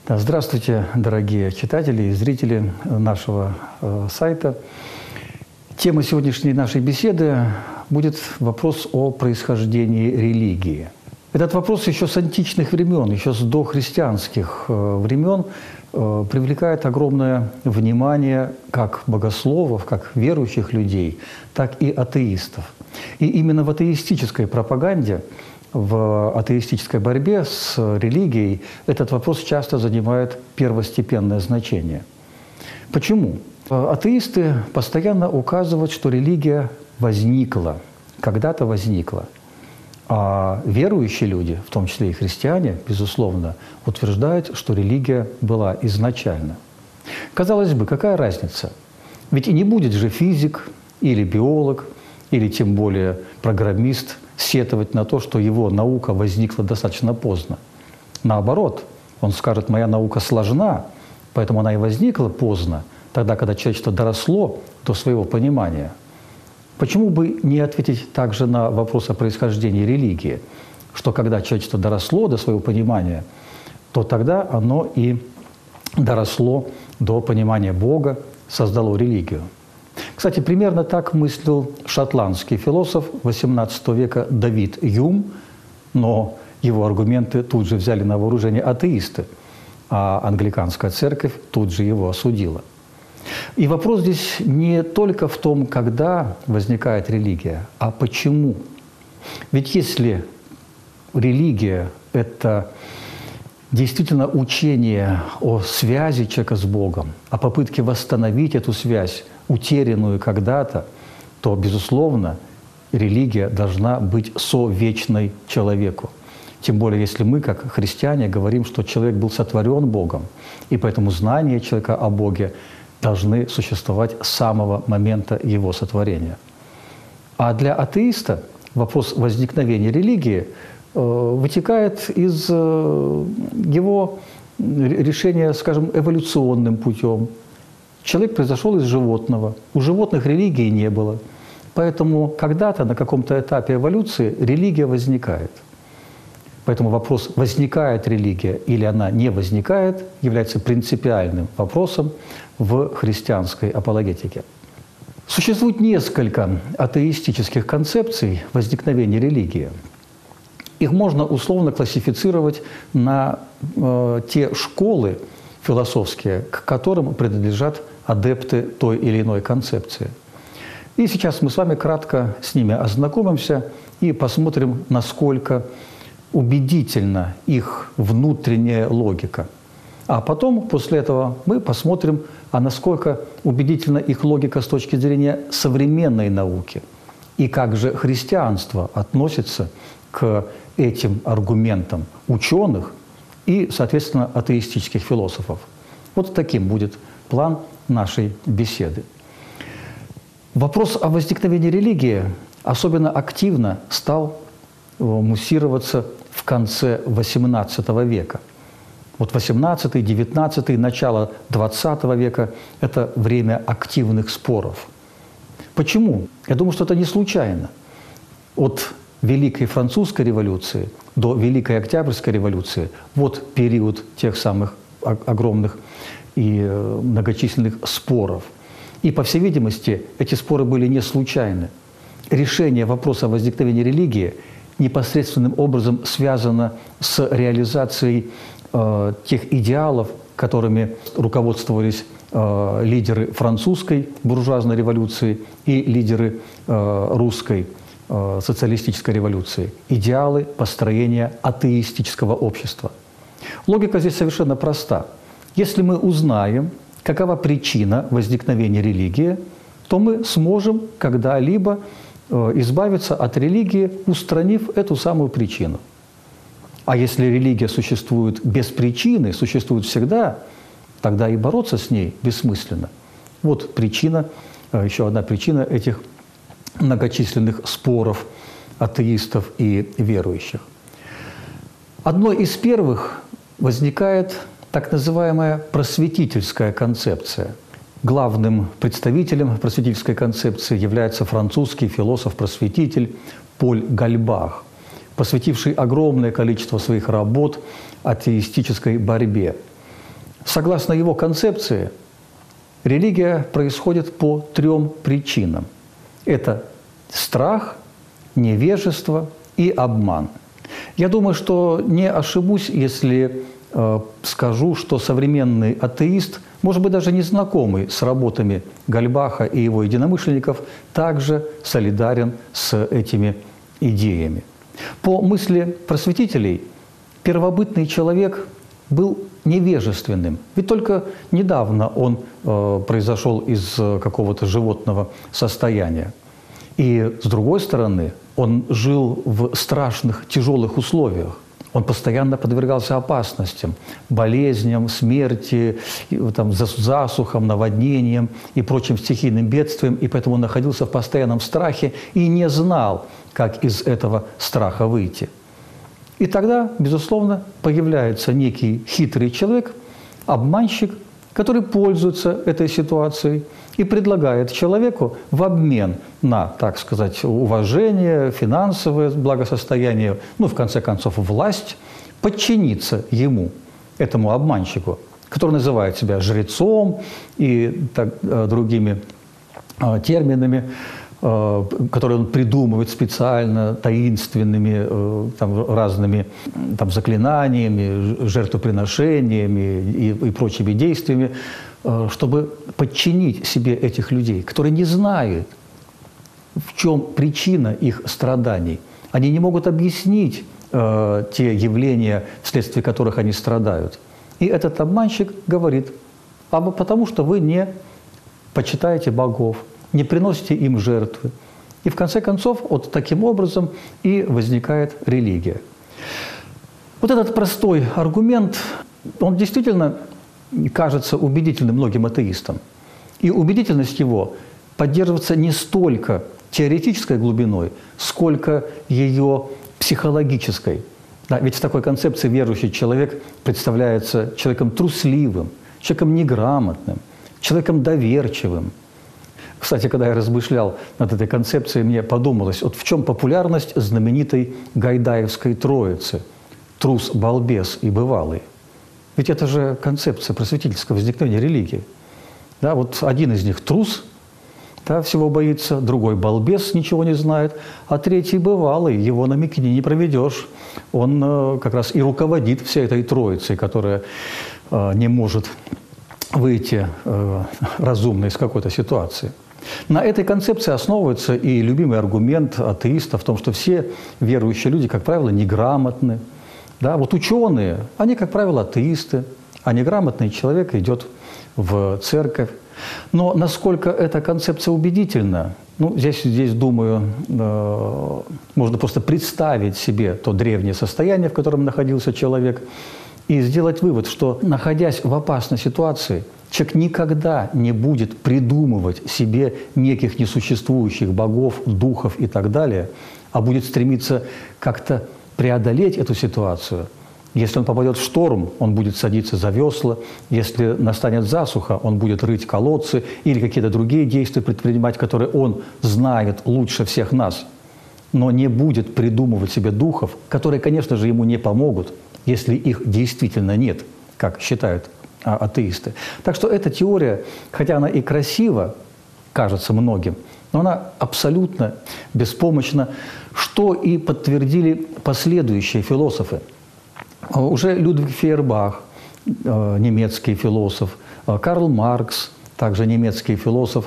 Здравствуйте, дорогие читатели и зрители нашего сайта. Тема сегодняшней нашей беседы будет вопрос о происхождении религии. Этот вопрос еще с античных времен, еще с дохристианских времен привлекает огромное внимание как богословов, как верующих людей, так и атеистов. И именно в атеистической пропаганде, в атеистической борьбе с религией этот вопрос часто занимает первостепенное значение. Почему? Атеисты постоянно указывают, что религия возникла, когда-то возникла. А верующие люди, в том числе и христиане, безусловно, утверждают, что религия была изначально. Казалось бы, какая разница? Ведь и не будет же физик или биолог, или тем более программист сетовать на то, что его наука возникла достаточно поздно. Наоборот, он скажет, моя наука сложна, поэтому она и возникла поздно, тогда, когда человечество доросло до своего понимания. Почему бы не ответить также на вопрос о происхождении религии, что когда человечество доросло до своего понимания, то тогда оно и доросло до понимания Бога, создало религию. Кстати, примерно так мыслил шотландский философ XVIII века Давид Юм, но его аргументы тут же взяли на вооружение атеисты, а англиканская церковь тут же его осудила. И вопрос здесь не только в том, когда возникает религия, а почему. Ведь если религия – это действительно учение о связи человека с Богом, о попытке восстановить эту связь, утерянную когда-то, то, безусловно, религия должна быть совечной человеку. Тем более, если мы, как христиане, говорим, что человек был сотворен Богом, и поэтому знания человека о Боге должны существовать с самого момента его сотворения. А для атеиста вопрос возникновения религии вытекает из его решения, скажем, эволюционным путем. Человек произошел из животного. У животных религии не было. Поэтому когда-то на каком-то этапе эволюции религия возникает. Поэтому вопрос, возникает религия или она не возникает, является принципиальным вопросом в христианской апологетике. Существует несколько атеистических концепций возникновения религии. Их можно условно классифицировать на те школы философские, к которым принадлежат адепты той или иной концепции. И сейчас мы с вами кратко с ними ознакомимся и посмотрим, насколько убедительна их внутренняя логика. А потом, после этого, мы посмотрим, а насколько убедительна их логика с точки зрения современной науки. И как же христианство относится к этим аргументам ученых и, соответственно, атеистических философов. Вот таким будет план нашей беседы. Вопрос о возникновении религии особенно активно стал муссироваться в конце XVIII века. Вот XVIII, XIX, начало XX века – это время активных споров. Почему? Я думаю, что это не случайно. От Великой Французской революции до Великой Октябрьской революции – вот период тех самых огромных и многочисленных споров. И, по всей видимости, эти споры были не случайны. Решение вопроса о возникновении религии непосредственным образом связано с реализацией тех идеалов, которыми руководствовались лидеры французской буржуазной революции и лидеры русской социалистической революции. Идеалы построения атеистического общества. Логика здесь совершенно проста. Если мы узнаем, какова причина возникновения религии, то мы сможем когда-либо избавиться от религии, устранив эту самую причину. А если религия существует без причины, существует всегда, тогда и бороться с ней бессмысленно. Вот причина, еще одна причина этих многочисленных споров атеистов и верующих. Одной из первых возникает так называемая просветительская концепция. Главным представителем просветительской концепции является французский философ-просветитель Поль Гальбах, посвятивший огромное количество своих работ атеистической борьбе. Согласно его концепции, религия происходит по 3 причинам. Это страх, невежество и обман. Я думаю, что не ошибусь, если скажу, что современный атеист, может быть, даже не знакомый с работами Гольбаха и его единомышленников, также солидарен с этими идеями. По мысли просветителей, первобытный человек был невежественным. Ведь только недавно он произошел из какого-то животного состояния. И, с другой стороны, он жил в страшных, тяжелых условиях. Он постоянно подвергался опасностям, болезням, смерти, там, засухам, наводнениям и прочим стихийным бедствиям, и поэтому он находился в постоянном страхе и не знал, как из этого страха выйти. И тогда, безусловно, появляется некий хитрый человек, обманщик, который пользуется этой ситуацией и предлагает человеку в обмен на, так сказать, уважение, финансовое благосостояние, ну, в конце концов, власть, подчиниться ему, этому обманщику, который называет себя жрецом и другими терминами, которые он придумывает специально, таинственными, разными заклинаниями, жертвоприношениями и прочими действиями, чтобы подчинить себе этих людей, которые не знают, в чем причина их страданий. Они не могут объяснить те явления, вследствие которых они страдают. И этот обманщик говорит: а потому что вы не почитаете богов, не приносите им жертвы. И в конце концов, вот таким образом и возникает религия. Вот этот простой аргумент, он действительно кажется убедительным многим атеистам. И убедительность его поддерживается не столько теоретической глубиной, сколько ее психологической. Да, ведь в такой концепции верующий человек представляется человеком трусливым, человеком неграмотным, человеком доверчивым. Кстати, когда я размышлял над этой концепцией, мне подумалось, вот в чем популярность знаменитой Гайдаевской троицы – трус, балбес и бывалый. Ведь это же концепция просветительского возникновения религии. Да, вот один из них трус, да, всего боится, другой балбес, ничего не знает, а третий бывалый, его на микине не проведешь. Он как раз и руководит всей этой троицей, которая не может выйти разумно из какой-то ситуации. На этой концепции основывается и любимый аргумент атеистов в том, что все верующие люди, как правило, неграмотны. Да, вот ученые, они, как правило, атеисты, а неграмотный человек идет в церковь. Но насколько эта концепция убедительна, ну, здесь думаю, можно просто представить себе то древнее состояние, в котором находился человек, и сделать вывод, что, находясь в опасной ситуации, человек никогда не будет придумывать себе неких несуществующих богов, духов и так далее, а будет стремиться как-то преодолеть эту ситуацию. Если он попадет в шторм, он будет садиться за весла. Если настанет засуха, он будет рыть колодцы или какие-то другие действия предпринимать, которые он знает лучше всех нас. Но не будет придумывать себе духов, которые, конечно же, ему не помогут, если их действительно нет, как считают атеисты. Так что эта теория, хотя она и красива, кажется многим, но она абсолютно беспомощна, что и подтвердили последующие философы. Уже Людвиг Фейербах, немецкий философ, Карл Маркс, также немецкий философ,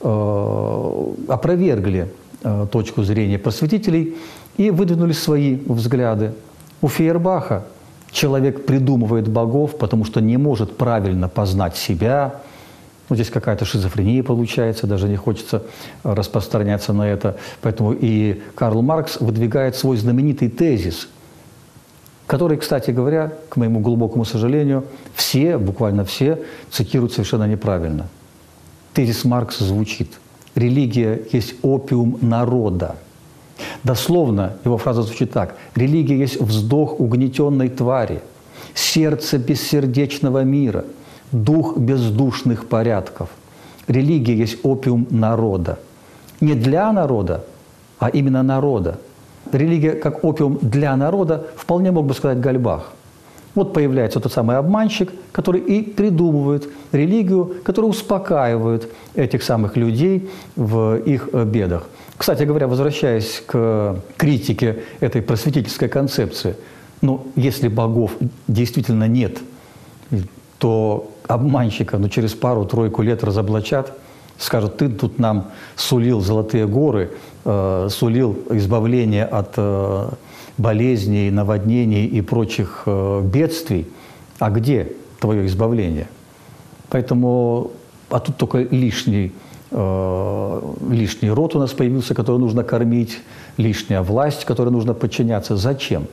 опровергли точку зрения просветителей и выдвинули свои взгляды. У Фейербаха человек придумывает богов, потому что не может правильно познать себя. Ну, здесь какая-то шизофрения получается, даже не хочется распространяться на это. Поэтому и Карл Маркс выдвигает свой знаменитый тезис, который, кстати говоря, к моему глубокому сожалению, все, буквально все, цитируют совершенно неправильно. Тезис Маркса звучит: «Религия есть опиум народа». Дословно его фраза звучит так: «Религия есть вздох угнетенной твари, сердце бессердечного мира, дух бездушных порядков. Религия есть опиум народа». Не для народа, а именно народа. Религия как опиум для народа вполне мог бы сказать Гольбах. Вот появляется тот самый обманщик, который и придумывает религию, которая успокаивает этих самых людей в их бедах. Кстати говоря, возвращаясь к критике этой просветительской концепции, ну, если богов действительно нет, то обманщика через пару-тройку лет разоблачат, скажут: ты тут нам сулил золотые горы, сулил избавление от болезней, наводнений и прочих бедствий. А где твое избавление? Поэтому, а тут только лишний род у нас появился, который нужно кормить, лишняя власть, которой нужно подчиняться. Зачем?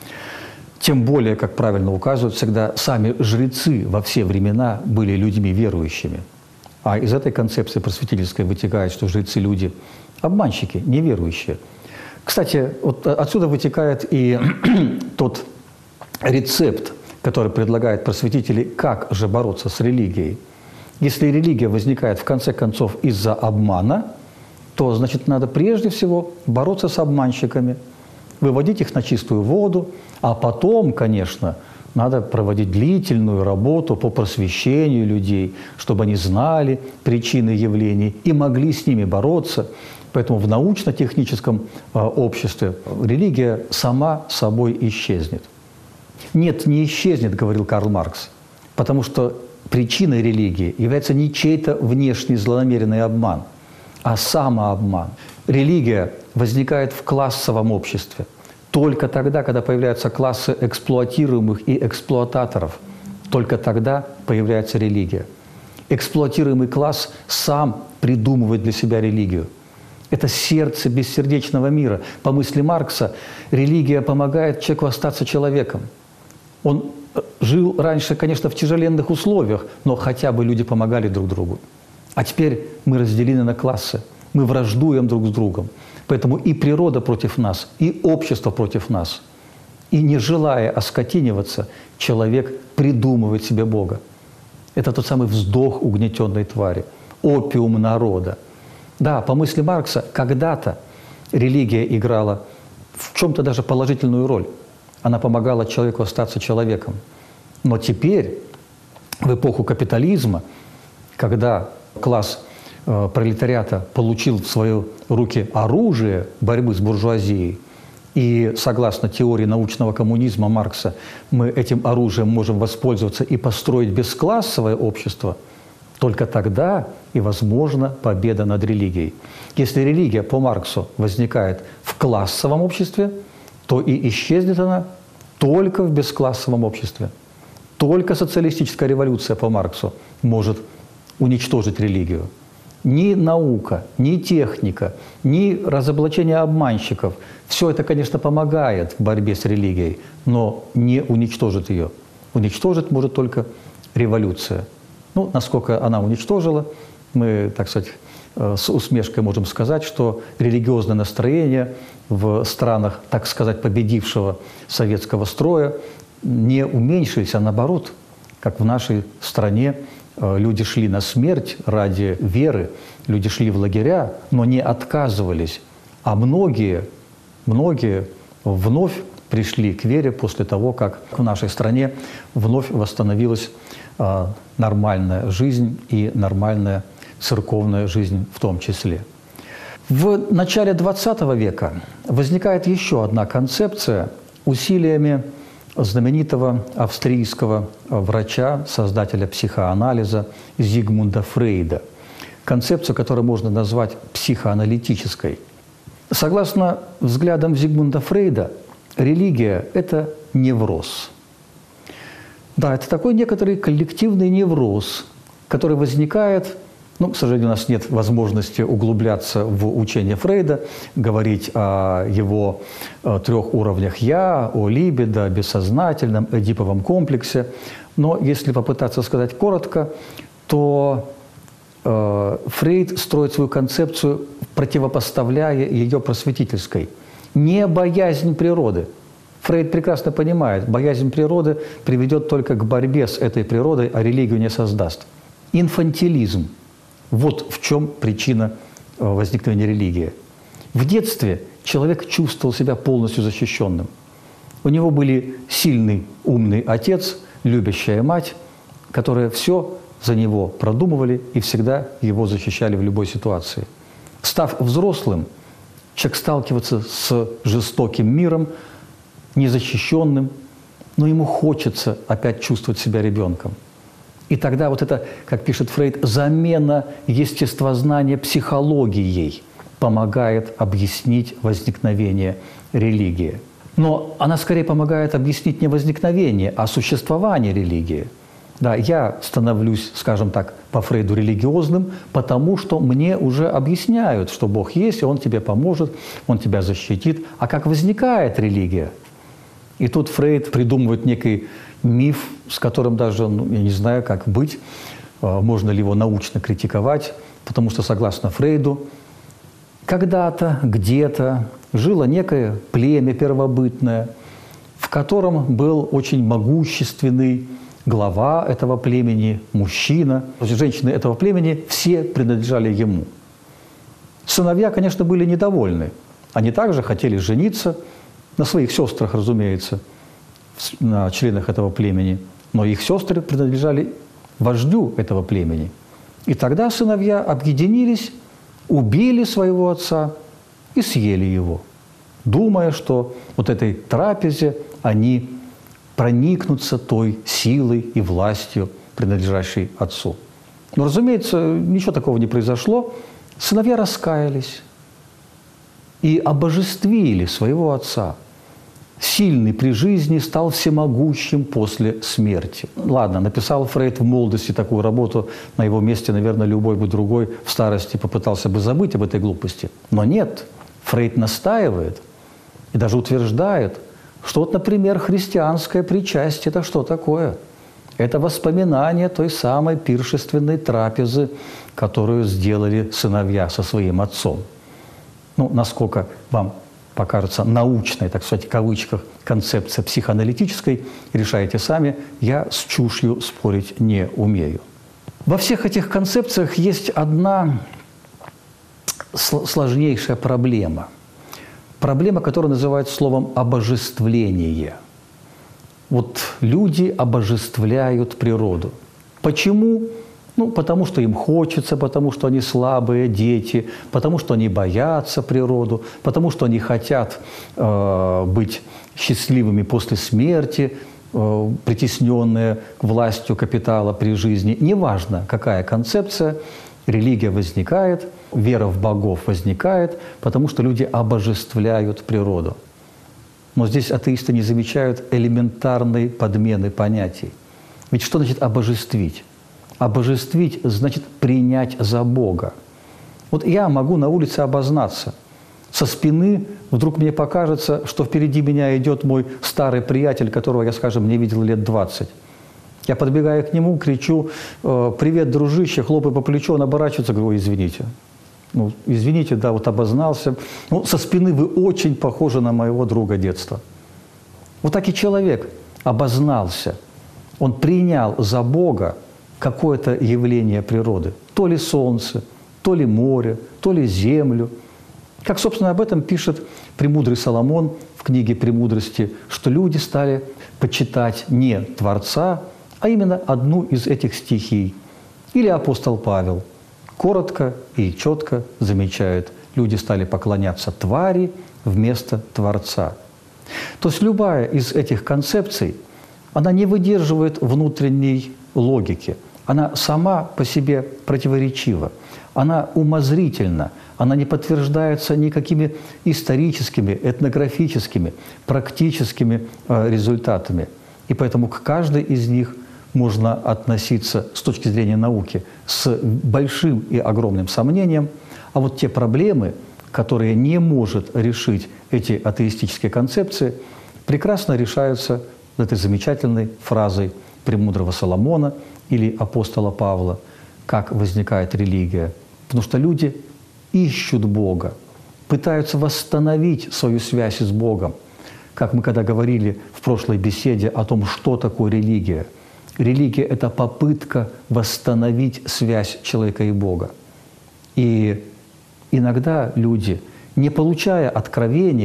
Тем более, как правильно указывают всегда, сами жрецы во все времена были людьми верующими. А из этой концепции просветительской вытекает, что жрецы – люди обманщики, неверующие. Кстати, вот отсюда вытекает и тот рецепт, который предлагают просветители, как же бороться с религией. Если религия возникает в конце концов из-за обмана, то, значит, надо прежде всего бороться с обманщиками, выводить их на чистую воду, а потом, конечно, надо проводить длительную работу по просвещению людей, чтобы они знали причины явлений и могли с ними бороться. Поэтому в научно-техническом обществе религия сама собой исчезнет. Нет, не исчезнет, говорил Карл Маркс, потому что причиной религии является не чей-то внешний злонамеренный обман, а самообман. Религия возникает в классовом обществе только тогда, когда появляются классы эксплуатируемых и эксплуататоров. Только тогда появляется религия. Эксплуатируемый класс сам придумывает для себя религию. Это сердце бессердечного мира. По мысли Маркса, религия помогает человеку остаться человеком. Он жил раньше, конечно, в тяжеленных условиях, но хотя бы люди помогали друг другу. А теперь мы разделены на классы, мы враждуем друг с другом. Поэтому и природа против нас, и общество против нас. И не желая оскотиниваться, человек придумывает себе Бога. Это тот самый вздох угнетенной твари, опиум народа. Да, по мысли Маркса, когда-то религия играла в чем-то даже положительную роль. Она помогала человеку остаться человеком. Но теперь, в эпоху капитализма, когда класс пролетариата получил в свои руки оружие борьбы с буржуазией, и согласно теории научного коммунизма Маркса, мы этим оружием можем воспользоваться и построить бесклассовое общество, только тогда и возможна победа над религией. Если религия по Марксу возникает в классовом обществе, то и исчезнет она только в бесклассовом обществе. Только социалистическая революция по Марксу может уничтожить религию. Ни наука, ни техника, ни разоблачение обманщиков – все это, конечно, помогает в борьбе с религией, но не уничтожит ее. Уничтожить может только революция. Ну, насколько она уничтожила, мы, так сказать, с усмешкой можем сказать, что религиозное настроение в странах, так сказать, победившего советского строя не уменьшились, а наоборот, как в нашей стране люди шли на смерть ради веры, люди шли в лагеря, но не отказывались, а многие вновь пришли к вере после того, как в нашей стране вновь восстановилась нормальная жизнь и нормальная церковная жизнь в том числе. В начале XX века возникает еще одна концепция усилиями знаменитого австрийского врача, создателя психоанализа Зигмунда Фрейда. Концепцию, которую можно назвать психоаналитической. Согласно взглядам Зигмунда Фрейда, религия – это невроз. Да, это такой некоторый коллективный невроз, который возникает, к сожалению, у нас нет возможности углубляться в учение Фрейда, говорить о его 3 уровнях «я», о либидо, бессознательном, эдиповом комплексе. Но если попытаться сказать коротко, то Фрейд строит свою концепцию, противопоставляя ее просветительской. Не боязнь природы. Фрейд прекрасно понимает, боязнь природы приведет только к борьбе с этой природой, а религию не создаст. Инфантилизм. Вот в чем причина возникновения религии. В детстве человек чувствовал себя полностью защищенным. У него были сильный, умный отец, любящая мать, которые все за него продумывали и всегда его защищали в любой ситуации. Став взрослым, человек сталкивается с жестоким миром, незащищенным, но ему хочется опять чувствовать себя ребенком. И тогда вот это, как пишет Фрейд, замена естествознания психологией помогает объяснить возникновение религии. Но она скорее помогает объяснить не возникновение, а существование религии. Да, я становлюсь, скажем так, по Фрейду религиозным, потому что мне уже объясняют, что Бог есть, и Он тебе поможет, Он тебя защитит. А как возникает религия? И тут Фрейд придумывает некий миф, с которым даже, я не знаю, как быть, можно ли его научно критиковать, потому что, согласно Фрейду, когда-то, где-то жило некое племя первобытное, в котором был очень могущественный глава этого племени, мужчина. Женщины этого племени все принадлежали ему. Сыновья, конечно, были недовольны. Они также хотели жениться на своих сестрах, разумеется, на членах этого племени. Но их сестры принадлежали вождю этого племени. И тогда сыновья объединились, убили своего отца и съели его, думая, что вот этой трапезе они проникнутся той силой и властью, принадлежащей отцу. Но, разумеется, ничего такого не произошло. Сыновья раскаялись и обожествили своего отца. Сильный при жизни стал всемогущим после смерти. Ладно, написал Фрейд в молодости такую работу, на его месте, наверное, любой бы другой в старости попытался бы забыть об этой глупости. Но нет, Фрейд настаивает и даже утверждает, что вот, например, христианское причастие – это что такое? Это воспоминание той самой пиршественной трапезы, которую сделали сыновья со своим отцом. Ну, насколько вам покажется научной, так сказать, в кавычках, концепция психоаналитической, решайте сами, я с чушью спорить не умею. Во всех этих концепциях есть одна сложнейшая проблема. Проблема, которая называется словом «обожествление». Вот люди обожествляют природу. Почему? Ну, потому что им хочется, потому что они слабые дети, потому что они боятся природу, потому что они хотят быть счастливыми после смерти, притесненные властью капитала при жизни. Неважно, какая концепция, религия возникает, вера в богов возникает, потому что люди обожествляют природу. Но здесь атеисты не замечают элементарной подмены понятий. Ведь что значит обожествить? Обожествить значит принять за Бога. Вот я могу на улице обознаться. Со спины вдруг мне покажется, что впереди меня идет мой старый приятель, которого я, скажем, не видел лет 20. Я подбегаю к нему, кричу: «Привет, дружище», хлопаю по плечу, он оборачивается, говорю: «Ой, извините». Ну, извините, да, вот обознался. Ну, со спины вы очень похожи на моего друга детства. Вот так и человек обознался. Он принял за Бога какое-то явление природы. То ли солнце, то ли море, то ли землю. Как, собственно, об этом пишет премудрый Соломон в книге «Премудрости», что люди стали почитать не Творца, а именно одну из этих стихий. Или апостол Павел коротко и четко замечает: люди стали поклоняться твари вместо Творца. То есть любая из этих концепций, она не выдерживает внутренней логики. Она сама по себе противоречива. Она умозрительна. Она не подтверждается никакими историческими, этнографическими, практическими результатами. И поэтому к каждой из них можно относиться с точки зрения науки с большим и огромным сомнением. А вот те проблемы, которые не может решить эти атеистические концепции, прекрасно решаются этой замечательной фразой премудрого Соломона или апостола Павла: «Как возникает религия?» Потому что люди ищут Бога, пытаются восстановить свою связь с Богом. Как мы когда говорили в прошлой беседе о том, что такое религия. Религия – это попытка восстановить связь человека и Бога. И иногда люди, не получая откровения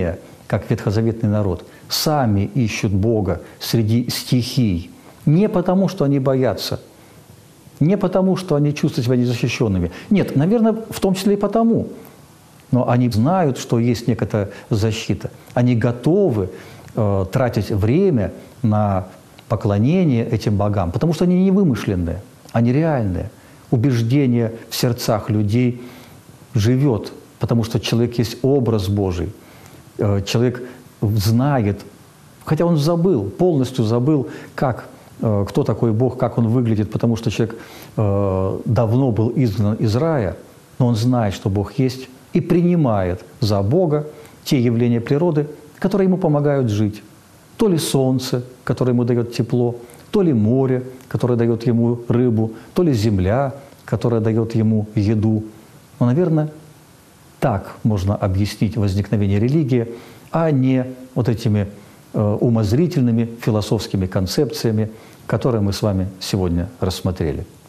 как ветхозаветный народ, сами ищут Бога среди стихий. Не потому, что они боятся, не потому, что они чувствуют себя незащищенными. Нет, наверное, в том числе и потому. Но они знают, что есть некая защита. Они готовы тратить время на поклонение этим богам, потому что они не вымышленные, они реальные. Убеждение в сердцах людей живет, потому что человек есть образ Божий. Человек знает, хотя он забыл, полностью забыл, кто такой Бог, как он выглядит, потому что человек давно был изгнан из рая, но он знает, что Бог есть, и принимает за Бога те явления природы, которые ему помогают жить. То ли солнце, которое ему дает тепло, то ли море, которое дает ему рыбу, то ли земля, которая дает ему еду. Но, наверное, так можно объяснить возникновение религии, а не вот этими умозрительными философскими концепциями, которые мы с вами сегодня рассмотрели.